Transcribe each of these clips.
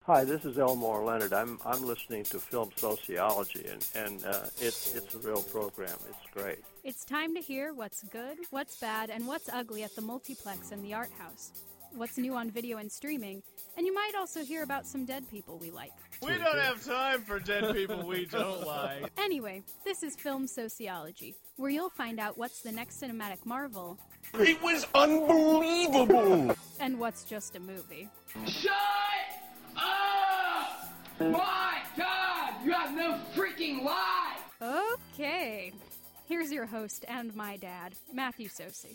Hi, this is Elmore Leonard. I'm listening to Film Sociology, and it's a real program. It's great. It's time to hear what's good, what's bad, and what's ugly at the multiplex and the art house. What's new on video and streaming, and you might also hear about some dead people we like. We don't have time for dead people we don't like. Anyway, this is Film Sociology, where you'll find out what's the next cinematic marvel. It was unbelievable! And what's just a movie. Shut up! My God, you have no freaking life! Okay, here's your host and my dad, Matthew Sosi.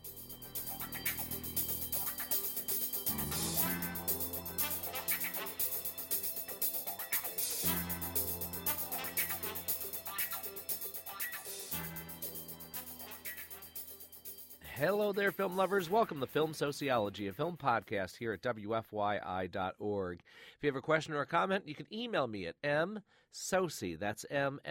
Hello there, film lovers. Welcome to Film Sociology, a film podcast here at WFYI.org. If you have a question or a comment, you can email me at msocey, that's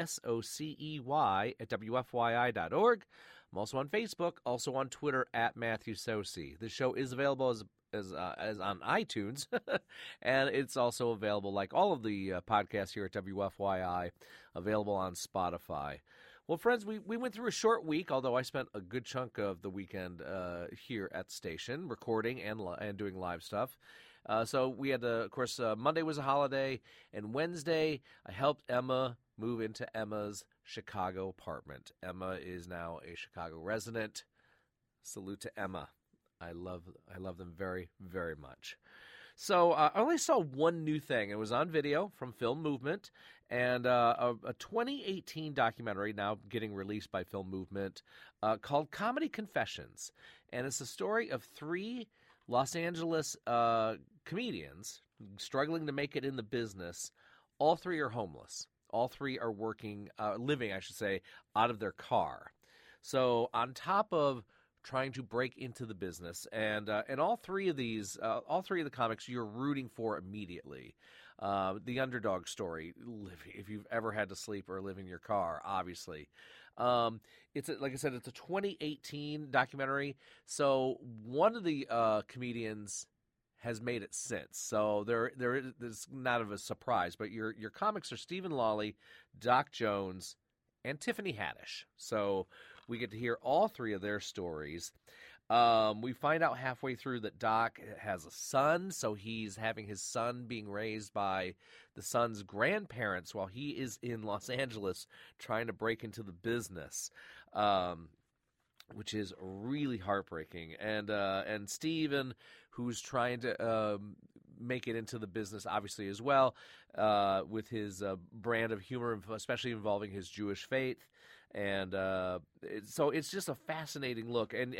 M-S-O-C-E-Y, at WFYI.org. I'm also on Facebook, also on Twitter at Matthew Sosi. The show is available as on iTunes, and it's also available, like all of the podcasts here at WFYI, available on Spotify. Well, friends, we went through a short week, although I spent a good chunk of the weekend here at the station, recording and doing live stuff. So we had, of course, Monday was a holiday, and Wednesday I helped Emma move into Emma's Chicago apartment. Emma is now a Chicago resident. Salute to Emma. I love them very, very much. So I only saw one new thing. It was on video from Film Movement, and a 2018 documentary now getting released by Film Movement called Comedy Confessions. And it's the story of three Los Angeles comedians struggling to make it in the business. All three are homeless. All three are living, I should say, out of their car. So on top of trying to break into the business, and all three of the comics you're rooting for immediately. The underdog story, if you've ever had to sleep or live in your car, obviously. Like I said, it's a 2018 documentary, so one of the comedians has made it since. So there's not of a surprise, but your comics are Stephen Lawley, Doc Jones, and Tiffany Haddish. So we get to hear all three of their stories. We find out halfway through that Doc has a son, so he's having his son being raised by the son's grandparents while he is in Los Angeles trying to break into the business, which is really heartbreaking. And Steven, who's trying to make it into the business, obviously, as well, with his brand of humor, especially involving his Jewish faith. And so it's just a fascinating look, and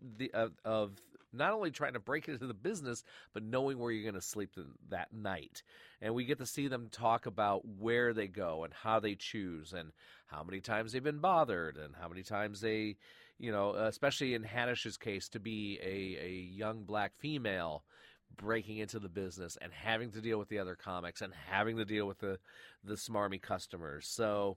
of not only trying to break into the business, but knowing where you're going to sleep that night. And we get to see them talk about where they go and how they choose, and how many times they've been bothered, and how many times they, especially in Haddish's case, to be a young black female breaking into the business and having to deal with the other comics and having to deal with the smarmy customers. So,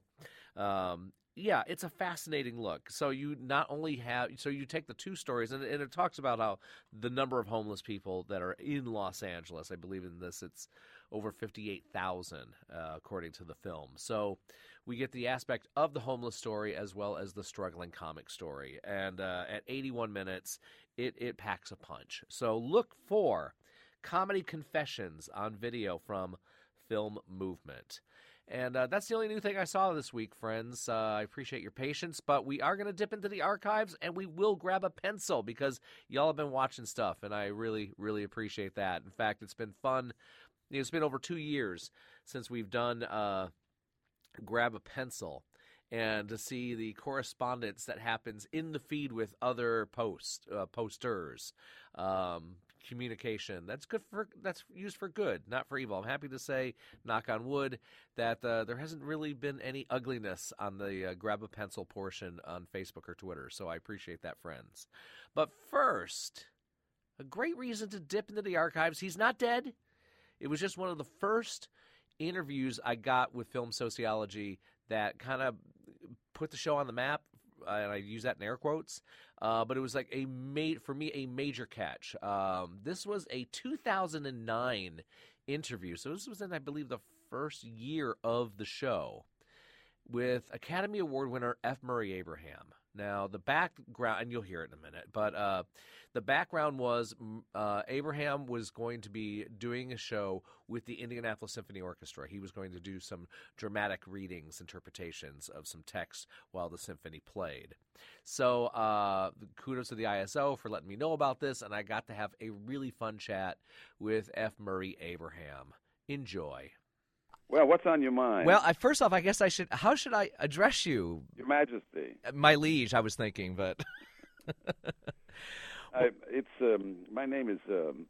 yeah, it's a fascinating look. So you take the two stories, and it talks about how the number of homeless people that are in Los Angeles, I believe in this, it's over 58,000, according to the film. So we get the aspect of the homeless story as well as the struggling comic story. And at 81 minutes, it packs a punch. So look for Comedy Confessions on video from Film Movement. And that's the only new thing I saw this week, friends. I appreciate your patience, but we are going to dip into the archives, and we will grab a pencil because y'all have been watching stuff, and I really, really appreciate that. In fact, it's been fun. It's been over 2 years since we've done Grab a Pencil, and to see the correspondence that happens in the feed with other posters. Communication that's used for good, not for evil. I'm happy to say, knock on wood, that there hasn't really been any ugliness on the grab a pencil portion on Facebook or Twitter, so I appreciate that, friends. But first, a great reason to dip into the archives. He's not dead. It was just one of the first interviews I got with Film Sociology that kind of put the show on the map, and I use that in air quotes. But it was like for me a major catch. This was a 2009 interview. So this was in, I believe, the first year of the show with Academy Award winner F. Murray Abraham. Now, the background, and you'll hear it in a minute, but the background was Abraham was going to be doing a show with the Indianapolis Symphony Orchestra. He was going to do some dramatic readings, interpretations of some text while the symphony played. So kudos to the ISO for letting me know about this, and I got to have a really fun chat with F. Murray Abraham. Enjoy. Well, what's on your mind? Well, first off, I guess how should I address you? Your Majesty. My liege, I was thinking, but... My name is,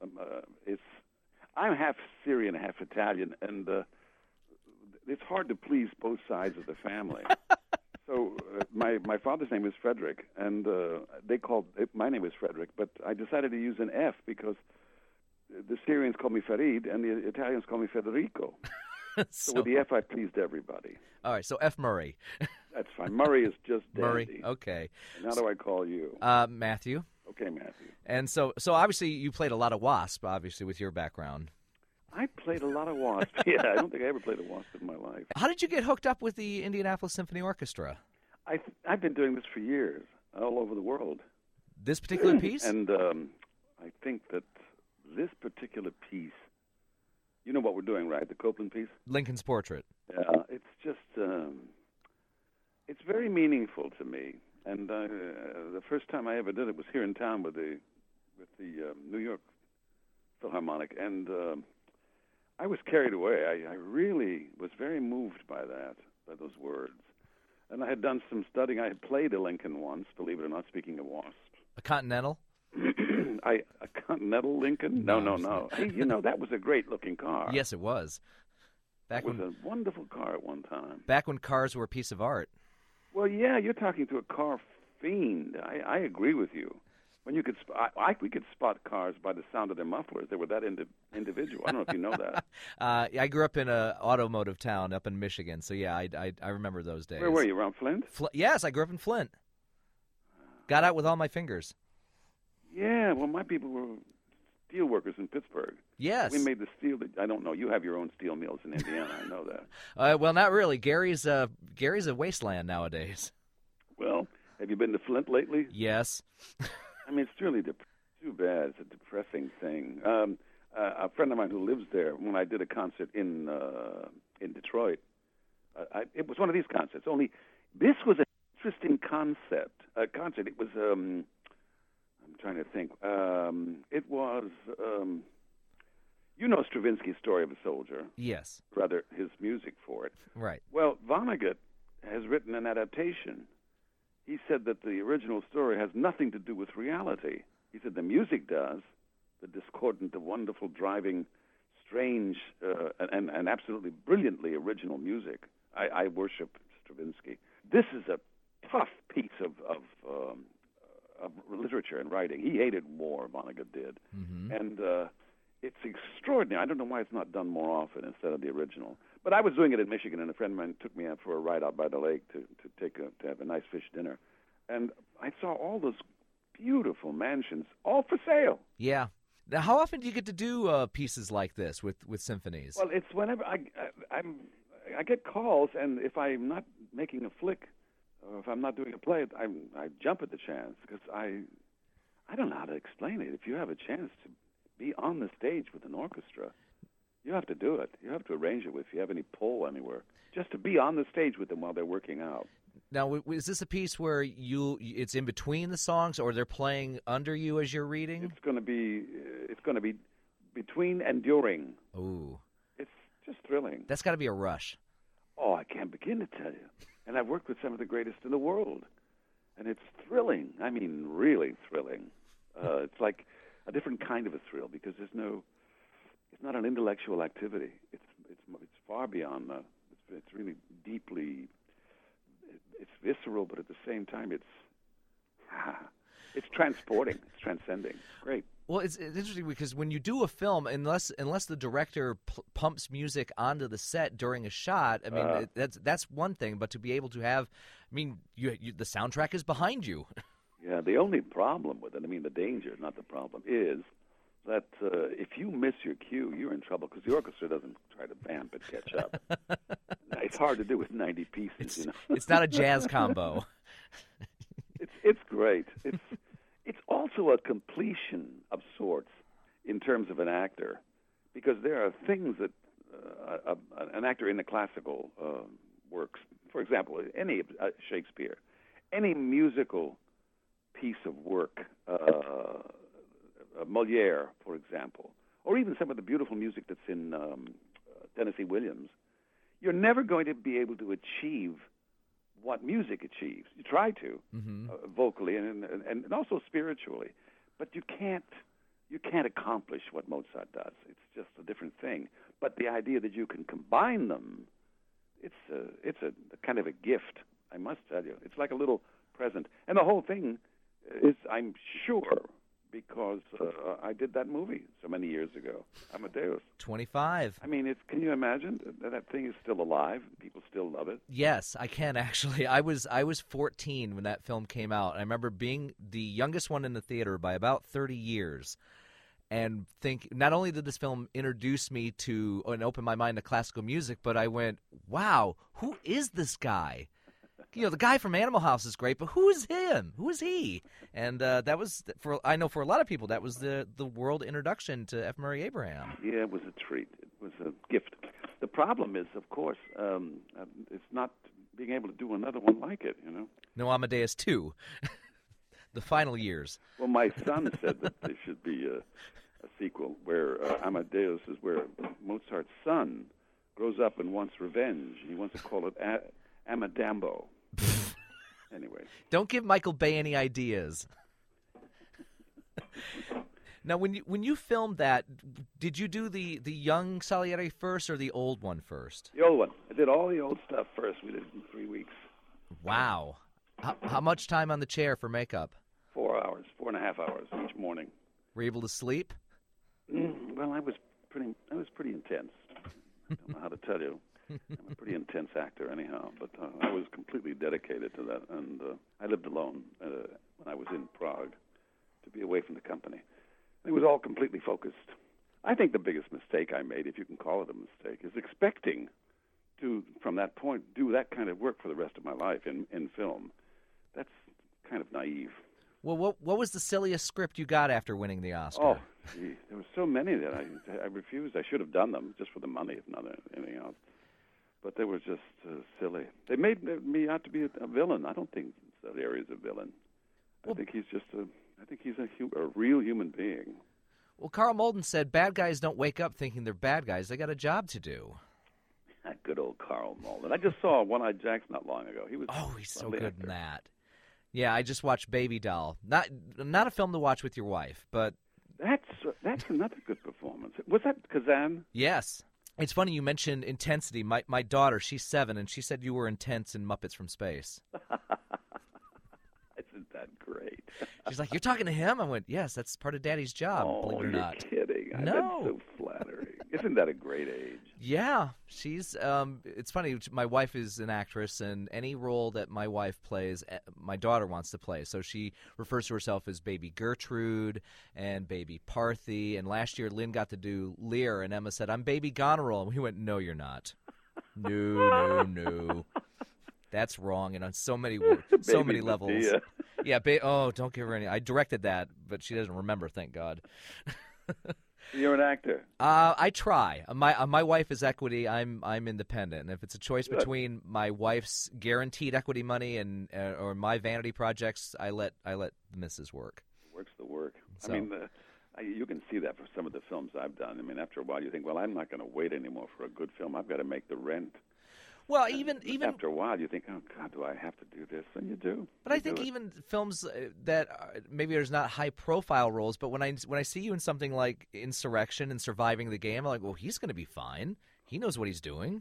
I'm half Syrian, half Italian, and it's hard to please both sides of the family. So my father's name is Frederick, and my name is Frederick, but I decided to use an F because the Syrians call me Farid, and the Italians call me Federico. So with the F, I pleased everybody. All right, so F. Murray. That's fine. Murray is just dandy. Murray, okay. And how do I call you? Matthew. Okay, Matthew. And so obviously you played a lot of Wasp, obviously, with your background. I played a lot of Wasp. Yeah, I don't think I ever played a Wasp in my life. How did you get hooked up with the Indianapolis Symphony Orchestra? I've been doing this for years, all over the world. This particular piece? And I think that this particular piece, you know what we're doing, right? The Copland piece? Lincoln's Portrait. Yeah, it's just, it's very meaningful to me. And the first time I ever did it was here in town with the New York Philharmonic. And I was carried away. I really was very moved by those words. And I had done some studying. I had played a Lincoln once, believe it or not, speaking of Wasp. A Continental? A Continental Lincoln? No. Hey, that was a great-looking car. Yes, it was. It was a wonderful car at one time. Back when cars were a piece of art. Well, yeah, you're talking to a car fiend. I agree with you. When you could, we could spot cars by the sound of their mufflers. They were that individual. I don't know if you know that. I grew up in an automotive town up in Michigan, so yeah, I remember those days. Where were you, around Flint? Yes, I grew up in Flint. Got out with all my fingers. Yeah, well, my people were steel workers in Pittsburgh. Yes. We made the steel. I don't know. You have your own steel mills in Indiana. I know that. Well, not really. Gary's a wasteland nowadays. Well, have you been to Flint lately? Yes. I mean, it's really too bad. It's a depressing thing. A friend of mine who lives there, when I did a concert in Detroit, it was one of these concerts. Only this was an interesting concert. It was. I'm trying to think. It was. You know Stravinsky's Story of a Soldier. Yes. Rather, his music for it. Right. Well, Vonnegut has written an adaptation. He said that the original story has nothing to do with reality. He said the music does, the discordant, the wonderful, driving, strange, and absolutely brilliantly original music. I worship Stravinsky. This is a tough piece of literature and writing. He hated war, Vonnegut did. Mm-hmm. And it's extraordinary. I don't know why it's not done more often instead of the original. But I was doing it in Michigan, and a friend of mine took me out for a ride out by the lake to have a nice fish dinner. And I saw all those beautiful mansions, all for sale. Yeah. Now, how often do you get to do pieces like this with symphonies? Well, it's whenever I get calls, and if I'm not making a flick, or if I'm not doing a play, I jump at the chance, because I don't know how to explain it. If you have a chance to be on the stage with an orchestra, you have to do it. You have to arrange it if you have any pull anywhere, just to be on the stage with them while they're working out. Now, is this a piece where it's in between the songs, or they're playing under you as you're reading? It's going to be between and during. Ooh. It's just thrilling. That's got to be a rush. Oh, I can't begin to tell you. And I've worked with some of the greatest in the world, and it's thrilling. I mean, really thrilling. It's like a different kind of a thrill, because it's not an intellectual activity. It's far beyond that. It's really deeply. It's visceral, but at the same time, it's transporting. It's transcending. Great. Well, it's interesting because when you do a film, unless the director pumps music onto the set during a shot, I mean, that's one thing. But to be able to have, I mean, the soundtrack is behind you. Yeah, the only problem with it, I mean, the danger, not the problem, is that if you miss your cue, you're in trouble because the orchestra doesn't try to vamp and catch up. It's hard to do with 90 pieces, you know. It's not a jazz combo. It's great. It's also a completion of sorts in terms of an actor, because there are things that an actor in the classical works, for example, any Shakespeare, any musical piece of work, Molière, for example, or even some of the beautiful music that's in Tennessee Williams, you're never going to be able to achieve what music achieves. You try to, vocally and also spiritually, but you can't accomplish what Mozart does. It's just a different thing. But the idea that you can combine them, it's a kind of a gift, I must tell you. It's like a little present. And the whole thing is, I'm sure, because I did that movie so many years ago, Amadeus. 25. I mean, can you imagine that thing is still alive? People still love it. Yes, I can actually. I was 14 when that film came out. I remember being the youngest one in the theater by about 30 years. And think not only did this film introduce me to and open my mind to classical music, but I went, wow, who is this guy? You know, the guy from Animal House is great, but who is him? Who is he? And that was, I know for a lot of people, that was the world introduction to F. Murray Abraham. Yeah, it was a treat. It was a gift. The problem is, of course, it's not being able to do another one like it, you know? No Amadeus 2. The final years. Well, my son said that there should be a sequel where Amadeus is where Mozart's son grows up and wants revenge. He wants to call it Amadambo. Anyway. Don't give Michael Bay any ideas. Now, when you filmed that, did you do the young Salieri first or the old one first? The old one. I did all the old stuff first. We did it in 3 weeks. Wow. How much time on the chair for makeup? 4 hours, 4.5 hours each morning. Were you able to sleep? Well, I was pretty intense. I don't know how to tell you. I'm a pretty intense actor anyhow, but I was completely dedicated to that, and I lived alone when I was in Prague to be away from the company. It was all completely focused. I think the biggest mistake I made, if you can call it a mistake, is expecting to, from that point, do that kind of work for the rest of my life in film. That's kind of naive. Well, what was the silliest script you got after winning the Oscar? Oh, gee, there were so many that I refused. I should have done them just for the money, if not anything else. But they were just silly. They made me out to be a villain. I don't think Salieri is a villain. I think he's just a real human being. Well, Carl Malden said bad guys don't wake up thinking they're bad guys. They got a job to do. Good old Carl Malden. I just saw One-Eyed Jacks not long ago. He's so good in that. Yeah, I just watched Baby Doll. Not a film to watch with your wife, but that's another good performance. Was that Kazan? Yes. It's funny you mentioned intensity. My daughter, she's 7, and she said you were intense in Muppets from Space. Isn't that great? She's like, you're talking to him? I went, yes, that's part of Daddy's job, believe it or not. You're kidding. No. That's so flattering. Isn't that a great age? Yeah. She's, it's funny, my wife is an actress, and any role that my wife plays, my daughter wants to play. So she refers to herself as Baby Gertrude and Baby Parthy. And last year, Lynn got to do Lear, and Emma said, I'm Baby Goneril. And we went, no, you're not. No. That's wrong, and on so many levels. Yeah, don't give her any. I directed that, but she doesn't remember, thank God. You're an actor. I try. My wife is equity. I'm independent, and if it's a choice between my wife's guaranteed equity money and or my vanity projects, I let the missus work. Work's the work. So. I mean, you can see that for some of the films I've done. I mean, after a while, you think, well, I'm not going to wait anymore for a good film. I've got to make the rent. Well, even after a while, you think, oh God, do I have to do this? And you do. But I think even films that maybe there's not high-profile roles, but when I see you in something like Insurrection and Surviving the Game, I'm like, well, he's going to be fine. He knows what he's doing.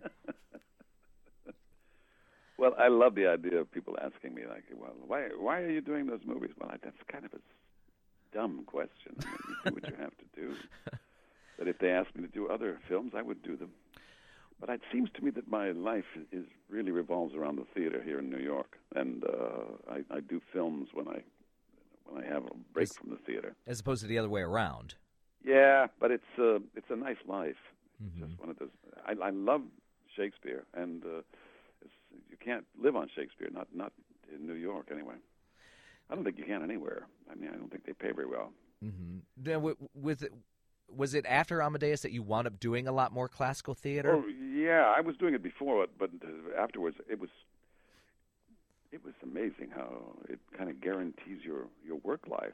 Well, I love the idea of people asking me, like, well, why are you doing those movies? Well, that's kind of a dumb question. I mean, you do what you have to do. But if they asked me to do other films, I would do them. But it seems to me that my life really revolves around the theater here in New York, and I do films when I have a break from the theater. As opposed to the other way around. Yeah, but it's a nice life. Mm-hmm. Just one of those. I love Shakespeare, and you can't live on Shakespeare. Not in New York, anyway. I don't think you can anywhere. I mean, I don't think they pay very well. Mm-hmm. Then was it after Amadeus that you wound up doing a lot more classical theater? Oh, yeah, I was doing it before, but afterwards it was amazing how it kind of guarantees your work life.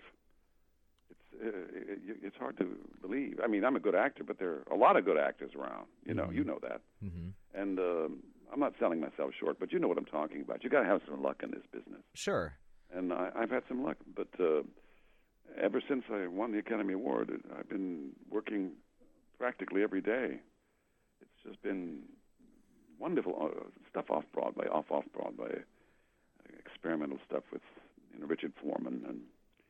It's hard to believe. I mean, I'm a good actor, but there are a lot of good actors around. You know that. Mm-hmm. And I'm not selling myself short, but you know what I'm talking about. You got to have some luck in this business. Sure. And I've had some luck, but ever since I won the Academy Award, I've been working practically every day. It's just been wonderful stuff off Broadway, off Broadway, experimental stuff with Richard Foreman and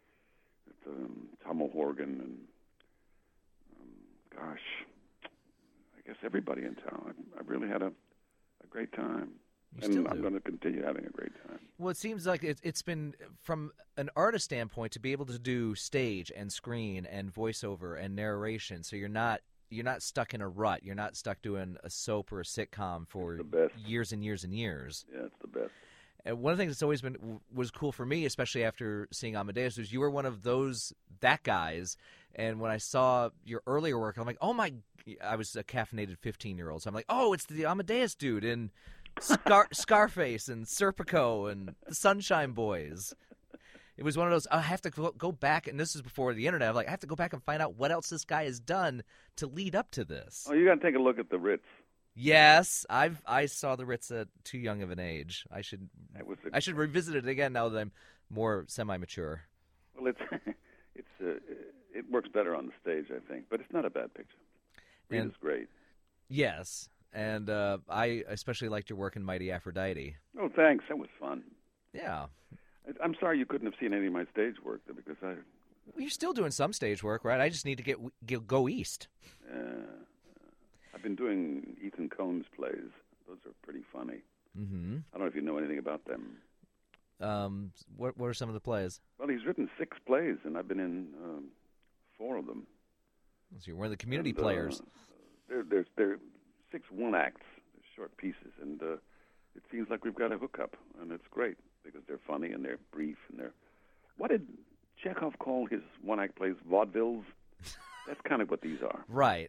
Tom O'Horgan and I guess everybody in town. I really had a great time. And I'm going to continue having a great time. Well, it seems like it's been, from an artist standpoint, to be able to do stage and screen and voiceover and narration, so you're not stuck in a rut. You're not stuck doing a soap or a sitcom for years and years and years. Yeah, it's the best. And one of the things that's always was cool for me, especially after seeing Amadeus, was you were one of that guys. And when I saw your earlier work, I'm like, oh my! I was a caffeinated 15-year-old, so I'm like, oh, it's the Amadeus dude in Scarface and Serpico and the Sunshine Boys. It was one of those. I have to go back, and this is before the internet. I'm like, I have to go back and find out what else this guy has done to lead up to this. Oh, you got to take a look at the Ritz. Yes, I saw the Ritz at too young of an age. I should revisit it again now that I'm more semi-mature. Well, it works better on the stage, I think, but it's not a bad picture. Rita's great. Yes, and I especially liked your work in Mighty Aphrodite. Oh, thanks. That was fun. Yeah. I'm sorry you couldn't have seen any of my stage work, because Well, you're still doing some stage work, right? I just need to go east. I've been doing Ethan Coen's plays. Those are pretty funny. Mm-hmm. I don't know if you know anything about them. What are some of the plays? Well, he's written 6 plays, and I've been in 4 of them. So you're one of the community players. They're 6 one-acts, short pieces, and it seems like we've got a hookup, and it's great because they're funny and they're brief and they're. What did Chekhov call his one-act plays? Vaudevilles. That's kind of what these are. Right.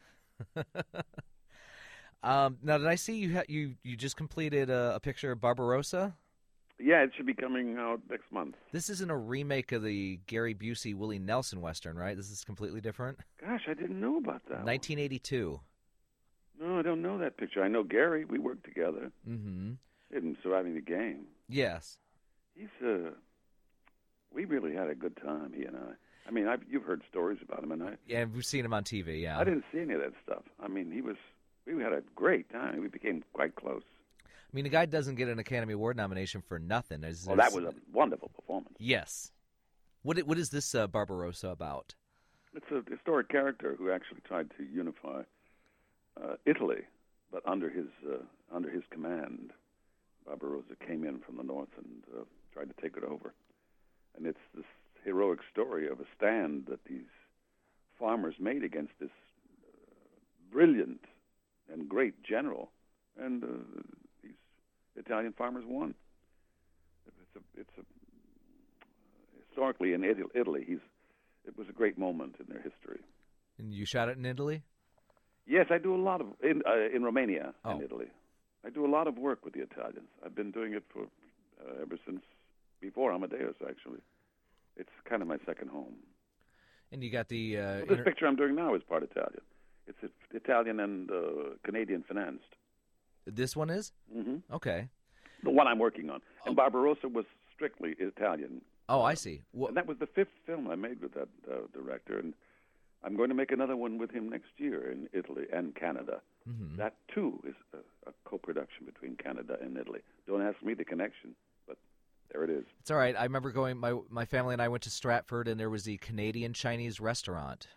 Now, did I see you just completed a picture of Barbarossa? Yeah, it should be coming out next month. This isn't a remake of the Gary Busey, Willie Nelson Western, right? This is completely different? Gosh, I didn't know about that. 1982. No, I don't know that picture. I know Gary. We worked together. Mm-hmm. In Surviving the Game. Yes. He's we really had a good time, he and I. I mean, you've heard stories about him, and yeah, we've seen him on TV. Yeah, I didn't see any of that stuff. I mean, we had a great time. We became quite close. I mean, the guy doesn't get an Academy Award nomination for nothing. Well, that was a wonderful performance. Yes. What is this Barbarossa about? It's a historic character who actually tried to unify Italy, but under his command, Barbarossa came in from the north and tried to take it over. And it's this heroic story of a stand that these farmers made against this brilliant and great general, and these Italian farmers won. It's historically in Italy. It was a great moment in their history. And you shot it in Italy? Yes, I do a lot of in Romania and Italy. I do a lot of work with the Italians. I've been doing it for ever since before Amadeus, actually. It's kind of my second home. And you got the... this picture I'm doing now is part Italian. It's Italian and Canadian financed. This one is? Mm-hmm. Okay. The one I'm working on. And Barbarossa was strictly Italian. Oh, I see. And that was the 5th film I made with that director. And I'm going to make another one with him next year in Italy and Canada. Mm-hmm. That, too, is a co-production between Canada and Italy. Don't ask me the connection, but there it is. It's all right. I remember going, my family and I went to Stratford, and there was the Canadian Chinese restaurant.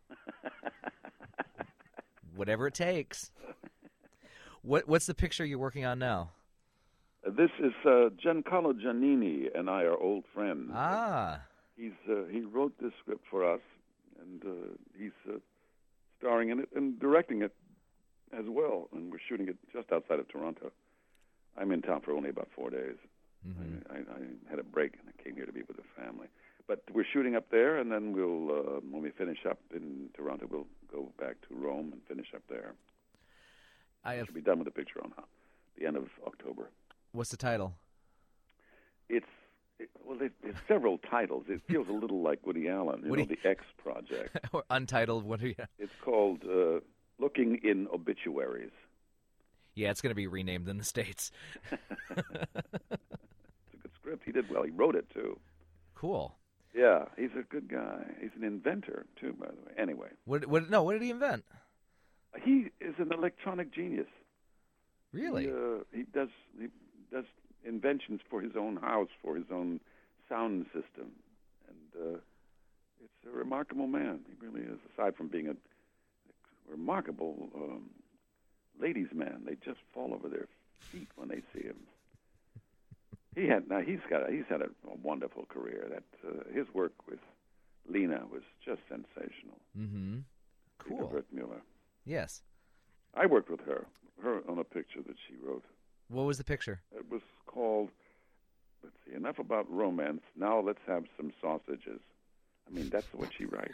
Whatever it takes. What's the picture you're working on now? This is Giancarlo Giannini and I are old friends. Ah. He wrote this script for us, and he's starring in it and directing it as well. And we're shooting it just outside of Toronto. I'm in town for only about 4 days. I had a break and I came here to be with the family. But we're shooting up there, and then we'll, when we finish up in Toronto, we'll go back to Rome and finish up there. Should be done with the picture on the end of October. What's the title? There's several titles. It feels a little like Woody Allen, the X Project. Or untitled, what are you? It's called Looking in Obituaries. Yeah, it's going to be renamed in the States. It's a good script. He did well. He wrote it, too. Cool. Yeah, he's a good guy. He's an inventor, too, by the way. Anyway. What did he invent? He is an electronic genius. Really? He does inventions for his own house, for his own sound system. And it's a remarkable man. He really is, aside from being a remarkable ladies' man. They just fall over their feet when they see him. He's had a wonderful career. That his work with Lena was just sensational. Mm-hmm. Cool. Lena Wertmüller. Yes. I worked with her on a picture that she wrote. What was the picture? It was called, let's see, Enough About Romance. Now let's have some sausages. I mean, that's what she writes.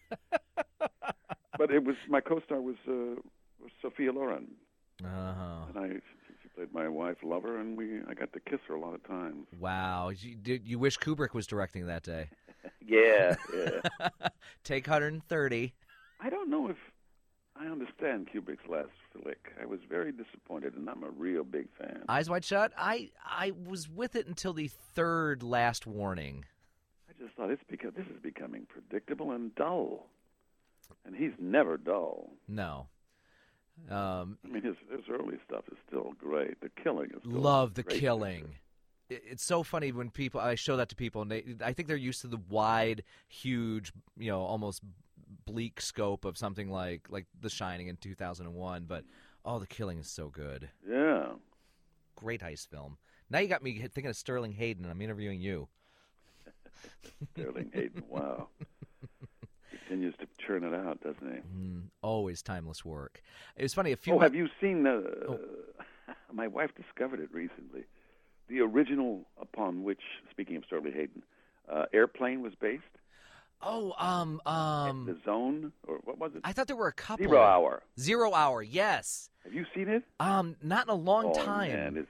But it was, my co-star was Sophia Loren. Uh-huh. And she played my wife, Lover, and I got to kiss her a lot of times. Wow. You wish Kubrick was directing that day. Yeah. Take 130. I don't know if I understand Kubrick's last flick. I was very disappointed, and I'm a real big fan. Eyes Wide Shut? I was with it until the third last warning. I just thought this is becoming predictable and dull. And he's never dull. No. I mean, his early stuff is still great. The Killing is still love The great Killing. picture. It's so funny when I show that to people, and I think they're used to the wide, huge, almost bleak scope of something like The Shining in 2001. But The Killing is so good. Yeah. Great heist film. Now you got me thinking of Sterling Hayden. I'm interviewing you. Sterling Hayden, wow. Continues to churn it out, doesn't he? Always timeless work. It was funny. Have you seen? My wife discovered it recently. The original upon which, speaking of Sterling Hayden, Airplane was based. The Zone, or what was it? I thought there were a couple. 0 Hour. 0 Hour. Yes. Have you seen it? Not in a long time. Man,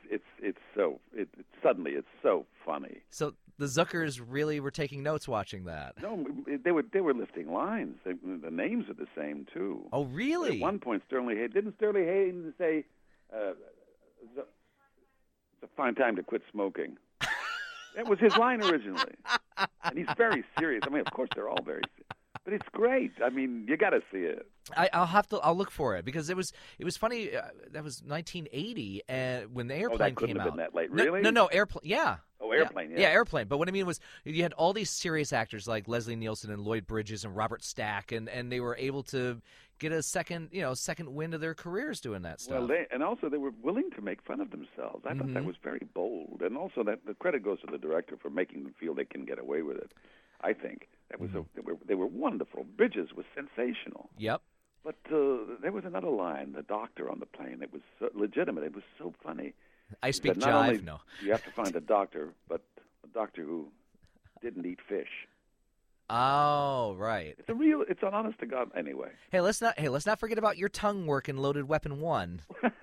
it's so funny. So the Zuckers really were taking notes watching that. No, they were lifting lines. The names are the same too. Oh, really? At one point, didn't Sterling Hayden say, "It's a fine time to quit smoking"? That was his line originally, and he's very serious. I mean, of course, they're all very serious. But it's great. I mean, you got to see it. I'll look for it because it was funny. That was 1980, when the Airplane came out. Have been that late, really? No, Airplane. Yeah. Oh, Airplane. Yeah, Airplane. But what I mean was, you had all these serious actors like Leslie Nielsen and Lloyd Bridges and Robert Stack, and they were able to get a second wind of their careers doing that stuff. Well, and also they were willing to make fun of themselves. I thought that was very bold, and also that the credit goes to the director for making them feel they can get away with it. I think that was they were wonderful. Bridges was sensational. Yep. But there was another line, the doctor on the plane. It was so legitimate. It was so funny. I speak not jive. Only no. You have to find a doctor, but a doctor who didn't eat fish. Oh, right. It's an honest to God. Anyway. Hey, let's not forget about your tongue work in Loaded Weapon 1.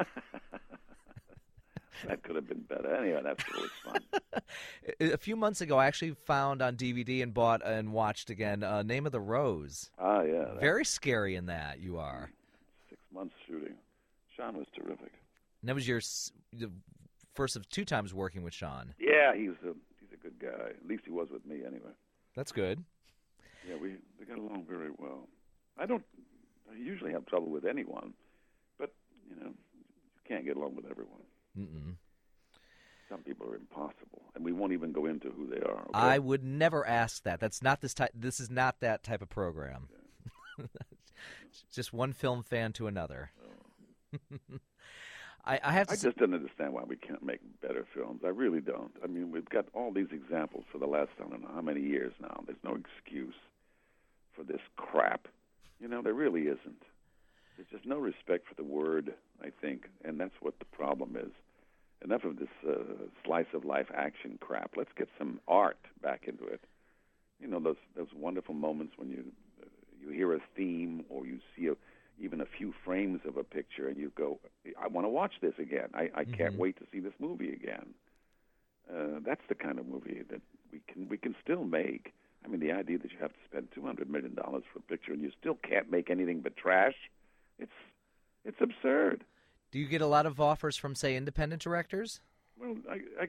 That could have been better. Anyway, that's really fun. A few months ago, I actually found on DVD and bought and watched again Name of the Rose. Ah, yeah. Very scary in that, you are. 6 months shooting. Sean was terrific. And that was the first of 2 times working with Sean. Yeah, he's a good guy. At least he was with me, anyway. That's good. Yeah, we got along very well. I usually have trouble with anyone, but, you can't get along with everyone. Mm-mm. Some people are impossible, and we won't even go into who they are. Okay? I would never ask that. That's not this type. This is not that type of program. Yeah. Just one film fan to another. Oh. I just don't understand why we can't make better films. I really don't. I mean, we've got all these examples for the last I don't know how many years now. There's no excuse for this crap. There really isn't. There's just no respect for the word, I think, and that's what the problem is. Enough of this slice-of-life action crap. Let's get some art back into it. Those wonderful moments when you hear a theme or you see even a few frames of a picture and you go, I want to watch this again. I can't wait to see this movie again. That's the kind of movie that we can still make. I mean, the idea that you have to spend $200 million for a picture and you still can't make anything but trash, it's absurd. Do you get a lot of offers from, say, independent directors? Well, I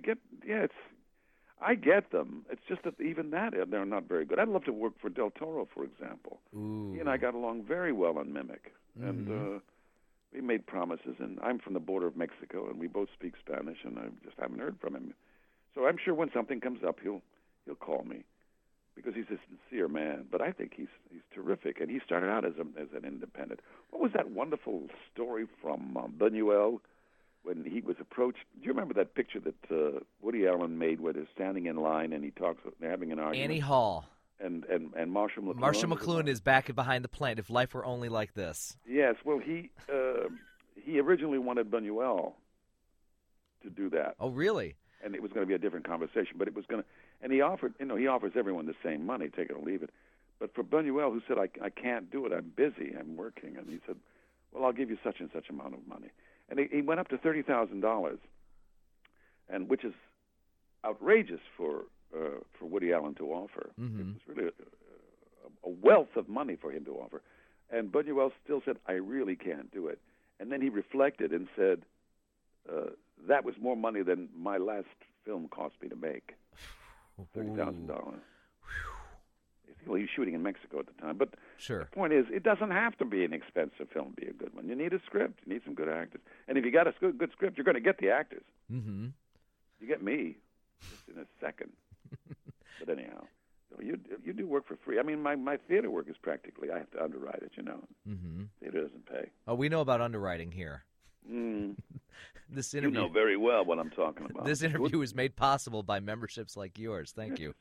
get them. It's just that even that, they're not very good. I'd love to work for Del Toro, for example. Ooh. He and I got along very well on Mimic. And we made promises, and I'm from the border of Mexico, and we both speak Spanish, and I just haven't heard from him. So I'm sure when something comes up, he'll call me, because he's a sincere man. But I think he's terrific, and he started out as an independent. What was that wonderful story from Buñuel when he was approached? Do you remember that picture that Woody Allen made where they're standing in line and they're having an argument? Annie Hall. And Marshall McLuhan. Marshall McLuhan is back behind the plant. If life were only like this. Yes. Well, he originally wanted Buñuel to do that. Oh, really? And it was going to be a different conversation, but it was going to. And he offered, he offers everyone the same money, take it or leave it. But for Buñuel, who said, I can't do it, I'm busy, I'm working, and he said, well, I'll give you such and such amount of money. And he went up to $30,000, and which is outrageous for Woody Allen to offer. Mm-hmm. It was really a wealth of money for him to offer. And Buñuel still said, I really can't do it. And then he reflected and said, that was more money than my last film cost me to make. $30,000. Well, he was shooting in Mexico at the time. But sure. The point is, it doesn't have to be an expensive film to be a good one. You need a script. You need some good actors. And if you got a good script, you're going to get the actors. Mm-hmm. You get me just in a second. But anyhow, you do work for free. I mean, my theater work is practically, I have to underwrite it, Mm-hmm. Theater doesn't pay. Oh, we know about underwriting here. This interview, you know very well what I'm talking about. This interview is made possible by memberships like yours. Thank you.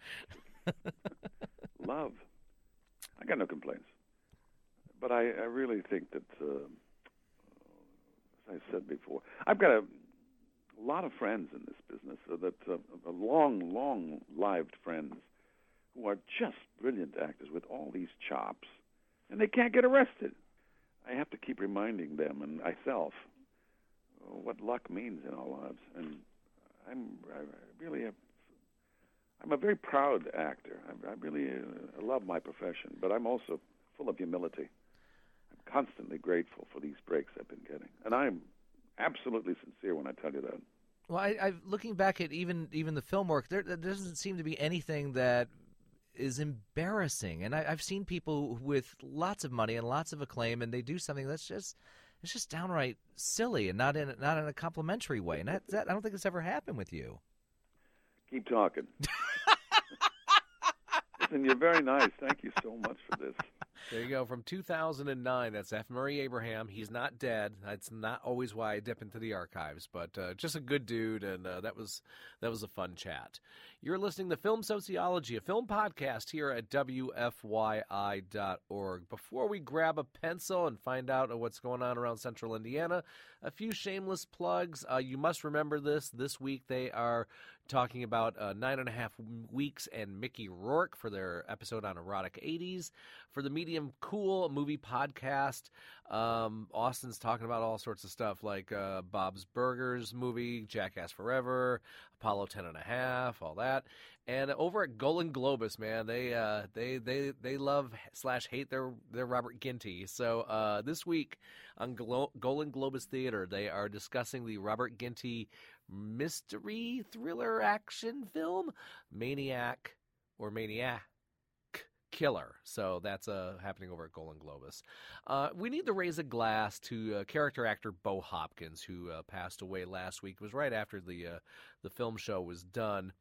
Love. I got no complaints. But I really think that, as I said before, I've got a lot of friends in this business, long-lived friends who are just brilliant actors with all these chops, and they can't get arrested. I have to keep reminding them and myself what luck means in our lives. And I'm a very proud actor. I really love my profession, but I'm also full of humility. I'm constantly grateful for these breaks I've been getting, and I'm absolutely sincere when I tell you that. Well, I looking back at even the film work, there doesn't seem to be anything that is embarrassing. And I've seen people with lots of money and lots of acclaim, and they do something that's just downright silly and not in a complimentary way. And that I don't think it's ever happened with you. Keep talking. Listen, you're very nice. Thank you so much for this. There you go. From 2009, that's F. Murray Abraham. He's not dead. That's not always why I dip into the archives, but just a good dude, and that was a fun chat. You're listening to Film Sociology, a film podcast here at WFYI.org. Before we grab a pencil and find out what's going on around central Indiana, a few shameless plugs. You must remember this week they are talking about 9.5 Weeks and Mickey Rourke for their episode on erotic 80s. For the Medium Cool movie podcast, Austin's talking about all sorts of stuff like Bob's Burgers movie, Jackass Forever, Apollo 10.5, all that. And over at Golan Globus, man, they love / hate their Robert Ginty. So this week on Golan Globus Theater, they are discussing the Robert Ginty mystery thriller action film Maniac Killer. So that's happening over at Golan Globus. We need to raise a glass to character actor Bo Hopkins, who passed away last week. It was right after the film show was done.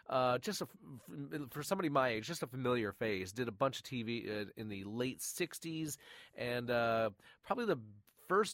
For somebody my age, just a familiar face. Did a bunch of TV in the late 60s, and probably the first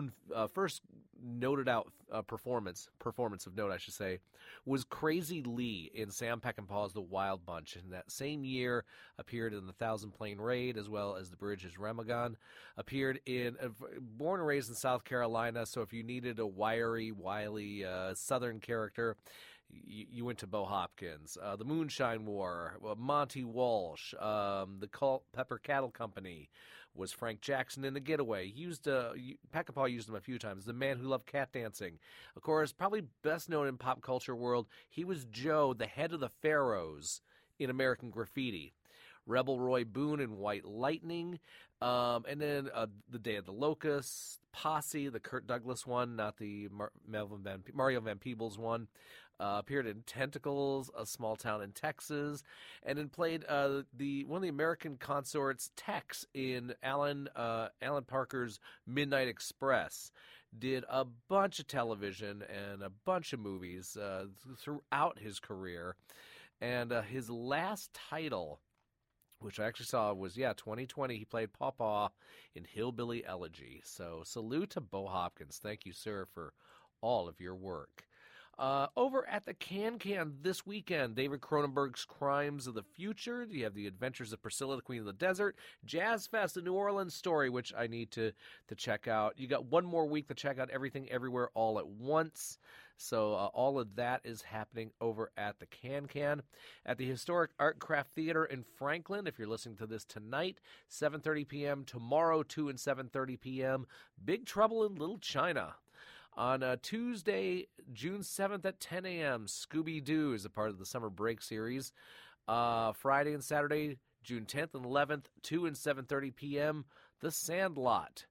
noted out performance of note, I should say, was Crazy Lee in Sam Peckinpah's The Wild Bunch. And that same year appeared in The Thousand Plane Raid, as well as The Bridge is Remagen. Appeared in, born and raised in South Carolina, so if you needed a wiry, wily Southern character, you went to Bo Hopkins. The Moonshine War, Monty Walsh, the Culpeper Cattle Company was Frank Jackson in The Getaway. Peckinpah used him a few times. The Man Who Loved Cat Dancing. Of course, probably best known in pop culture world, he was Joe, the head of the Pharaohs in American Graffiti. Rebel Roy Boone in White Lightning, and then The Day of the Locusts, Posse, the Kirk Douglas one, not the Mario Van Peebles one. Appeared in Tentacles, A Small Town in Texas, and then played one of the American consorts, Tex, in Alan Parker's Midnight Express. Did a bunch of television and a bunch of movies throughout his career, and his last title, which I actually saw, was 2020. He played Pawpaw in Hillbilly Elegy. So salute to Bo Hopkins. Thank you, sir, for all of your work. Over at the Can this weekend, David Cronenberg's Crimes of the Future. You have The Adventures of Priscilla, the Queen of the Desert. Jazz Fest, a New Orleans story, which I need to check out. You got one more week to check out Everything Everywhere All at Once. So all of that is happening over at the Can. At the Historic Art Craft Theater in Franklin, if you're listening to this tonight, 7:30 p.m. Tomorrow, 2 and 7:30 p.m. Big Trouble in Little China. On Tuesday, June 7th at 10 a.m., Scooby-Doo is a part of the Summer Break series. Friday and Saturday, June 10th and 11th, 2 and 7:30 p.m., The Sandlot.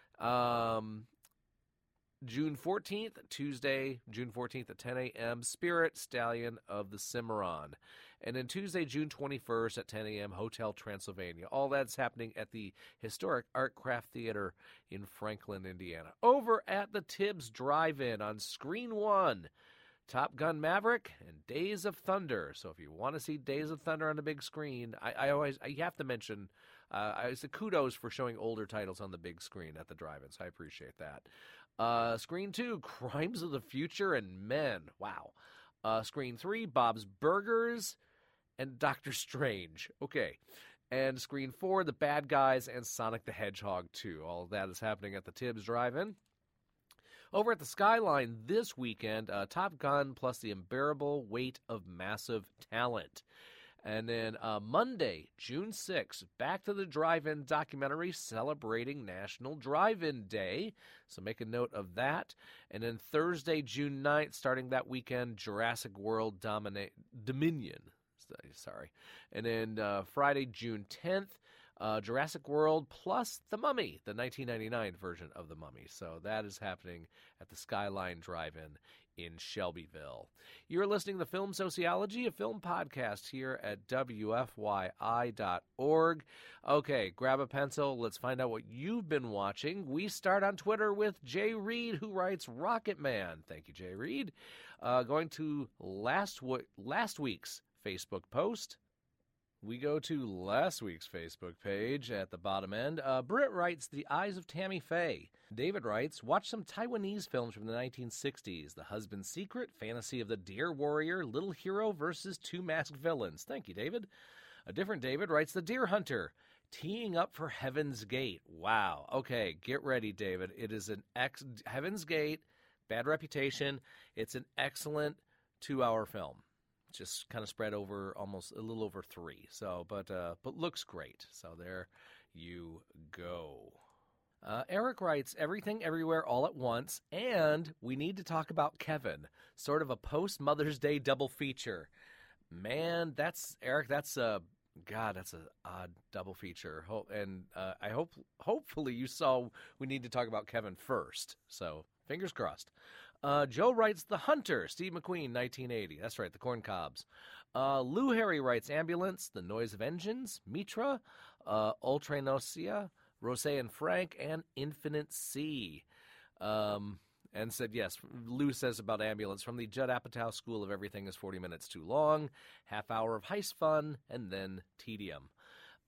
June 14th, Tuesday, June 14th at 10 a.m., Spirit, Stallion of the Cimarron. And then Tuesday, June 21st at 10 a.m., Hotel Transylvania. All that's happening at the Historic Art Craft Theater in Franklin, Indiana. Over at the Tibbs Drive-In on Screen 1, Top Gun Maverick and Days of Thunder. So if you want to see Days of Thunder on the big screen, I have to mention, I say kudos for showing older titles on the big screen at the drive-in, so I appreciate that. Screen 2, Crimes of the Future and Men. Wow. Screen 3, Bob's Burgers and Doctor Strange. Okay. And Screen 4, The Bad Guys and Sonic the Hedgehog 2. All of that is happening at the Tibbs Drive-In. Over at the Skyline this weekend, Top Gun plus The Unbearable Weight of Massive Talent. And then Monday, June 6th, back to the Drive-In documentary celebrating National Drive-In Day. So make a note of that. And then Thursday, June 9th, starting that weekend, Jurassic World Dominion. Sorry. And then Friday, June 10th, Jurassic World plus The Mummy, the 1999 version of The Mummy. So that is happening at the Skyline Drive-In in Shelbyville. You're listening to Film Sociology, a film podcast here at WFYI.org. Okay, grab a pencil. Let's find out what you've been watching. We start on Twitter with Jay Reed, who writes Rocket Man. Thank you, Jay Reed. Going to last week's Facebook post. We go to last week's Facebook page at the bottom end. Britt writes, The Eyes of Tammy Faye. David writes, watch some Taiwanese films from the 1960s. The Husband's Secret, Fantasy of the Deer Warrior, Little Hero versus Two Masked Villains. Thank you, David. A different David writes, The Deer Hunter, teeing up for Heaven's Gate. Wow. Okay, get ready, David. It is an Heaven's Gate, bad reputation. It's an excellent 2-hour film. Just kind of spread over almost a little over 3. So, but looks great. So there you go. Eric writes, Everything Everywhere All at Once, and we need to talk about Kevin. Sort of a post-Mother's Day double feature. Man, that's a odd double feature. Hopefully you saw we need to talk about Kevin first. So fingers crossed. Joe writes The Hunter, Steve McQueen, 1980. That's right, the Corn Cobs. Lou Harry writes Ambulance, The Noise of Engines, Mitra, Ultranosia, Rose and Frank, and Infinite Sea. And said, yes, Lou says about Ambulance, from the Judd Apatow School of Everything is 40 minutes too long, half hour of heist fun, and then tedium.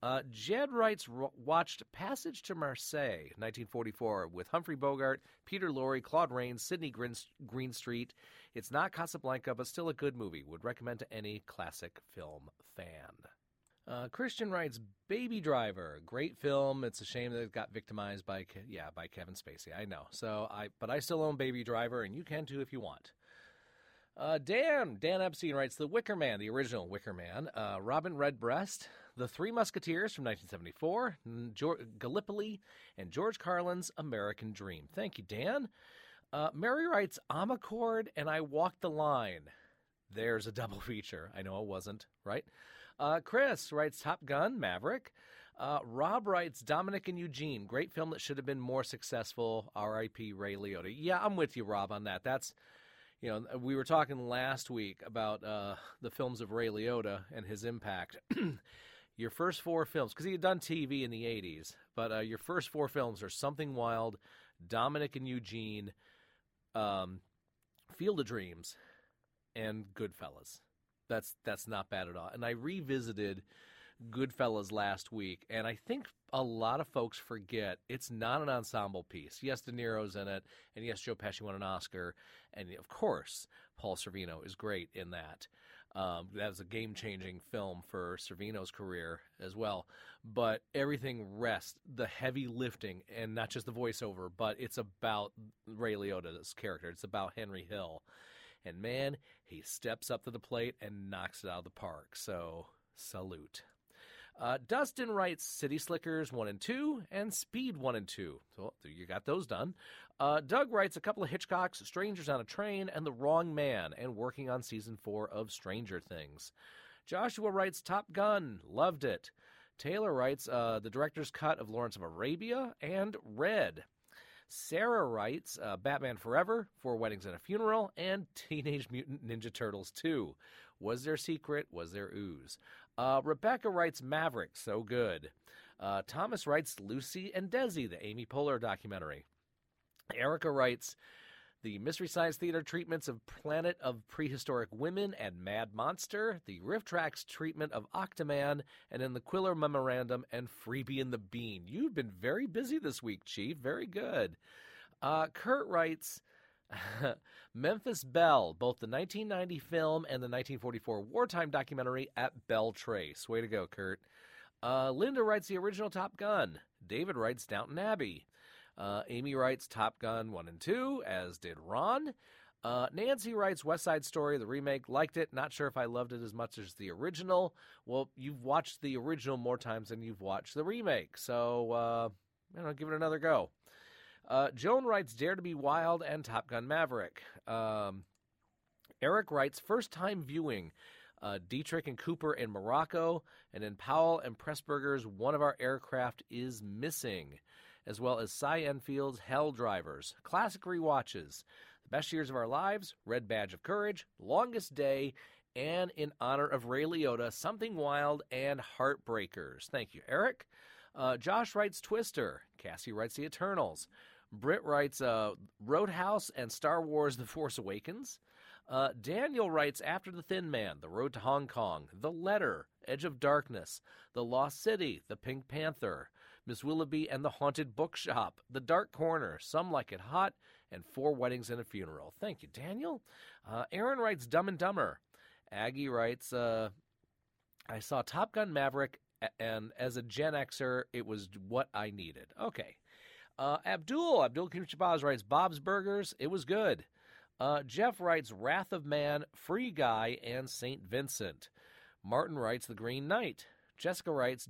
Jed writes, watched Passage to Marseille, 1944, with Humphrey Bogart, Peter Lorre, Claude Rains, Sidney Greenstreet. It's not Casablanca, but still a good movie. Would recommend to any classic film fan. Christian writes, Baby Driver, great film. It's a shame that it got victimized by Kevin Spacey. I know. But I still own Baby Driver, and you can too if you want. Dan Epstein writes, The Wicker Man, the original Wicker Man, Robin Redbreast, The Three Musketeers from 1974, Gallipoli, and George Carlin's American Dream. Thank you, Dan. Mary writes, Amarcord and I Walked the Line. There's a double feature. I know it wasn't, right? Chris writes, Top Gun, Maverick. Rob writes, Dominic and Eugene, great film that should have been more successful. R.I.P. Ray Liotta. Yeah, I'm with you, Rob, on that. That's... we were talking last week about the films of Ray Liotta and his impact. Your first four films, because he had done TV in the 80s, but your first four films are Something Wild, Dominic and Eugene, Field of Dreams, and Goodfellas. That's not bad at all. And I revisited Goodfellas last week, and I think a lot of folks forget it's not an ensemble piece. Yes, De Niro's in it, and yes, Joe Pesci won an Oscar, and of course, Paul Sorvino is great in that. That was a game-changing film for Sorvino's career as well. But everything rests, the heavy lifting, and not just the voiceover, but it's about Ray Liotta's character. It's about Henry Hill. And man, he steps up to the plate and knocks it out of the park. So, salute. Dustin writes City Slickers 1 and 2 and Speed 1 and 2. So you got those done. Doug writes a couple of Hitchcocks, Strangers on a Train, and The Wrong Man, and working on Season 4 of Stranger Things. Joshua writes Top Gun, loved it. Taylor writes the director's cut of Lawrence of Arabia and Red. Sarah writes Batman Forever, 4 Weddings and a Funeral, and Teenage Mutant Ninja Turtles 2. Was there secret? Was there ooze? Rebecca writes Maverick, so good. Thomas writes Lucy and Desi, the Amy Poehler documentary. Erica writes the Mystery Science Theater treatments of Planet of Prehistoric Women and Mad Monster, the Riff Tracks treatment of Octoman, and then the Quiller Memorandum and Freebie and the Bean. You've been very busy this week, Chief. Very good. Kurt writes Memphis Belle, both the 1990 film and the 1944 wartime documentary at Belle Trace. Way to go, Kurt. Linda writes the original Top Gun. David writes Downton Abbey. Amy writes Top Gun 1 and 2, as did Ron. Nancy writes West Side Story, the remake. Liked it. Not sure if I loved it as much as the original. Well, you've watched the original more times than you've watched the remake. So, give it another go. Joan writes Dare to Be Wild and Top Gun Maverick. Eric writes first time viewing Dietrich and Cooper in Morocco, and then Powell and Pressburger's One of Our Aircraft is Missing, as well as Cy Enfield's Hell Drivers. Classic rewatches. The Best Years of Our Lives, Red Badge of Courage, Longest Day, and in honor of Ray Liotta, Something Wild and Heartbreakers. Thank you, Eric. Josh writes Twister. Cassie writes The Eternals. Britt writes Roadhouse and Star Wars The Force Awakens. Daniel writes After the Thin Man, The Road to Hong Kong, The Letter, Edge of Darkness, The Lost City, The Pink Panther, Miss Willoughby and the Haunted Bookshop, The Dark Corner, Some Like It Hot, and 4 Weddings and a Funeral. Thank you, Daniel. Aaron writes Dumb and Dumber. Aggie writes, I saw Top Gun Maverick, and as a Gen Xer, it was what I needed. Okay. Abdul Kimchabaz writes Bob's Burgers. It was good. Jeff writes Wrath of Man, Free Guy, and St. Vincent. Martin writes The Green Knight. Jessica writes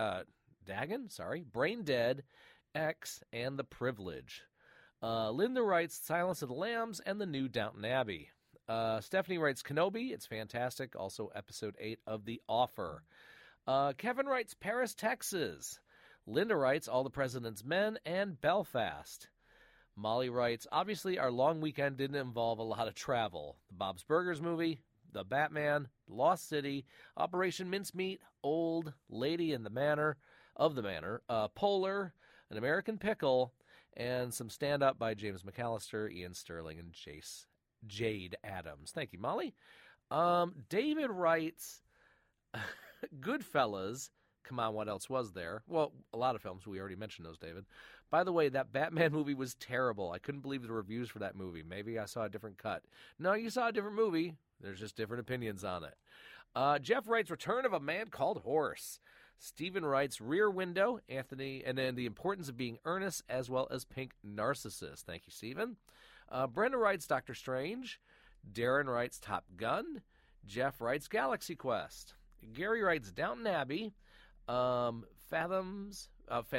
Brain Dead, X, and The Privilege. Linda writes Silence of the Lambs and the new Downton Abbey. Stephanie writes Kenobi. It's fantastic. Also episode 8 of The Offer. Kevin writes Paris, Texas. Linda writes All the President's Men and Belfast. Molly writes, obviously our long weekend didn't involve a lot of travel. The Bob's Burgers movie, The Batman, Lost City, Operation Mincemeat, Old, Lady in the Manor, Polar, An American Pickle, and some stand-up by James McAllister, Ian Sterling, and Jade Adams. Thank you, Molly. David writes Goodfellas, Come on, what else was there? Well, a lot of films. We already mentioned those, David. By the way, that Batman movie was terrible. I couldn't believe the reviews for that movie. Maybe I saw a different cut. No, you saw a different movie. There's just different opinions on it. Jeff writes, Return of a Man Called Horse. Stephen writes, Rear Window, Anthony, and then The Importance of Being Earnest, as well as Pink Narcissus. Thank you, Stephen. Brenda writes, Doctor Strange. Darren writes, Top Gun. Jeff writes, Galaxy Quest. Gary writes, Downton Abbey. Fantomas,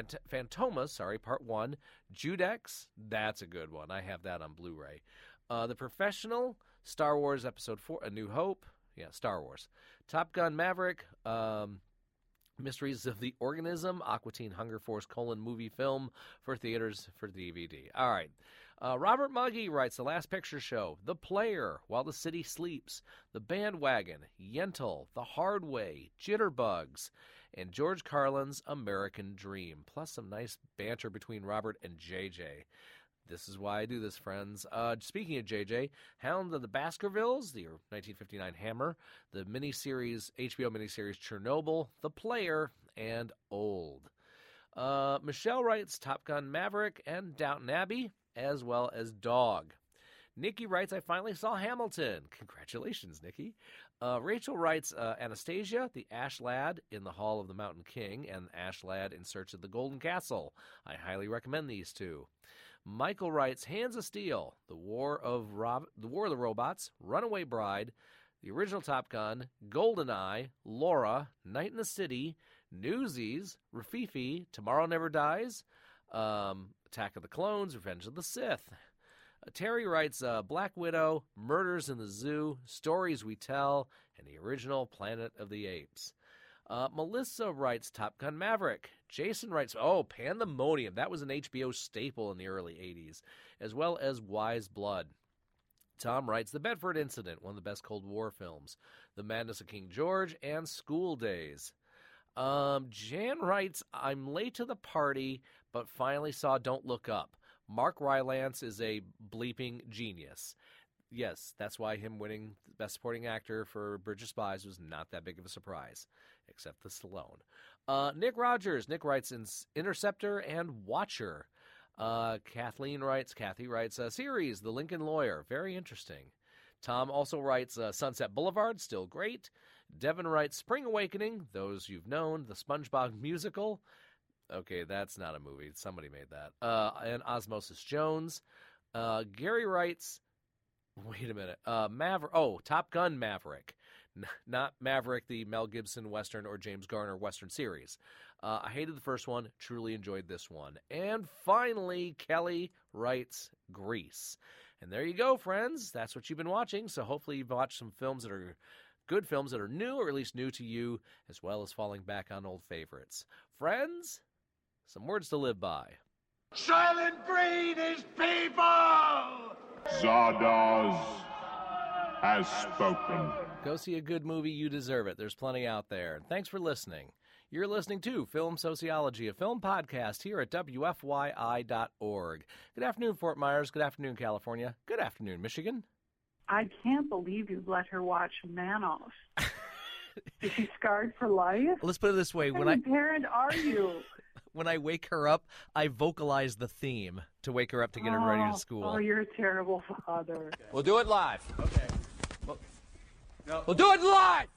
Part 1. Judex, that's a good one. I have that on Blu-ray. The Professional, Star Wars Episode 4, A New Hope. Yeah, Star Wars. Top Gun Maverick, Mysteries of the Organism, Aqua Teen Hunger Force: movie film for theaters for DVD. All right. Robert Muggy writes, The Last Picture Show, The Player, While the City Sleeps, The Bandwagon, Yentl, The Hard Way, Jitterbugs, and George Carlin's American Dream, plus some nice banter between Robert and JJ. This is why I do this, friends. Speaking of JJ, Hound of the Baskervilles, the 1959 Hammer, the miniseries, HBO miniseries Chernobyl, The Player, and Old. Michelle writes Top Gun Maverick and Downton Abbey, as well as Dog. Nikki writes, I finally saw Hamilton. Congratulations, Nikki. Rachel writes, Anastasia, The Ash Lad in the Hall of the Mountain King, and Ash Lad in Search of the Golden Castle. I highly recommend these two. Michael writes, Hands of Steel, The War of the Robots, Runaway Bride, the original Top Gun, GoldenEye, Laura, Night in the City, Newsies, Rafifi, Tomorrow Never Dies, Attack of the Clones, Revenge of the Sith. Terry writes, Black Widow, Murders in the Zoo, Stories We Tell, and the original Planet of the Apes. Melissa writes Top Gun Maverick. Jason writes, Pandemonium. That was an HBO staple in the early 80s, as well as Wise Blood. Tom writes The Bedford Incident, one of the best Cold War films, The Madness of King George, and School Days. Jan writes, I'm late to the party, but finally saw Don't Look Up. Mark Rylance is a bleeping genius. Yes, that's why him winning Best Supporting Actor for Bridge of Spies was not that big of a surprise, except the Stallone. Nick Rogers. Nick writes Interceptor and Watcher. Kathy writes series, The Lincoln Lawyer. Very interesting. Tom also writes Sunset Boulevard, still great. Devin writes Spring Awakening, Those You've Known, The SpongeBob Musical. Okay, that's not a movie. Somebody made that. And Osmosis Jones. Gary writes, wait a minute. Top Gun Maverick. Not Maverick, the Mel Gibson Western or James Garner Western series. I hated the first one. Truly enjoyed this one. And finally, Kelly writes Grease. And there you go, friends. That's what you've been watching. So hopefully you've watched some films that are good films that are new, or at least new to you, as well as falling back on old favorites. Friends, some words to live by. Silent breed is people! Zardoz has spoken. Go see a good movie. You deserve it. There's plenty out there. And thanks for listening. You're listening to Film Sociology, a film podcast here at WFYI.org. Good afternoon, Fort Myers. Good afternoon, California. Good afternoon, Michigan. I can't believe you let her watch Manos. Is she scarred for life? Let's put it this way. What kind of parent are you? When I wake her up, I vocalize the theme to wake her up to get her ready to school. Oh, you're a terrible father. We'll do it live. Okay. We'll do it live!